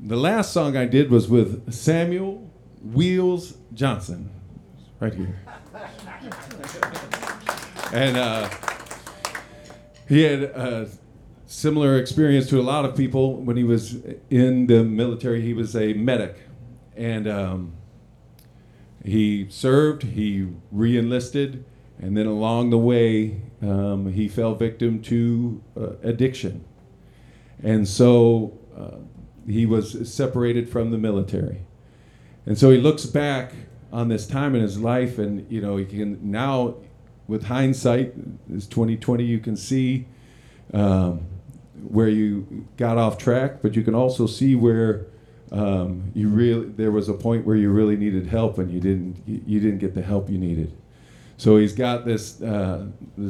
The last song I did was with Samuel Wheels Johnson, right here. And he had a similar experience to a lot of people when he was in the military. He was a medic. And he served, he re-enlisted, and then along the way, he fell victim to addiction. And so he was separated from the military. And so he looks back on this time in his life, and he can now, with hindsight, it's 2020, you can see where you got off track, but you can also see where there was a point where you really needed help and you didn't get the help you needed. So he's got this a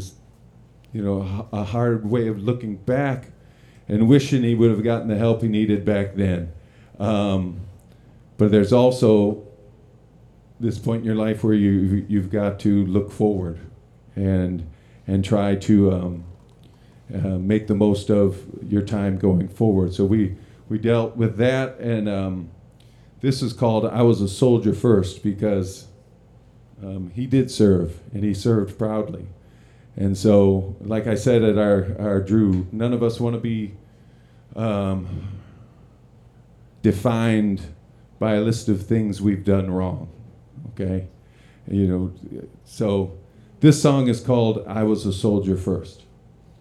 hard way of looking back and wishing he would have gotten the help he needed back then. But there's also this point in your life where you've got to look forward and try to make the most of your time going forward. So we dealt with that, and this is called "I Was a Soldier First" because he did serve, and he served proudly. And so, like I said at our Drew, none of us want to be defined by a list of things we've done wrong, okay? So this song is called "I Was a Soldier First."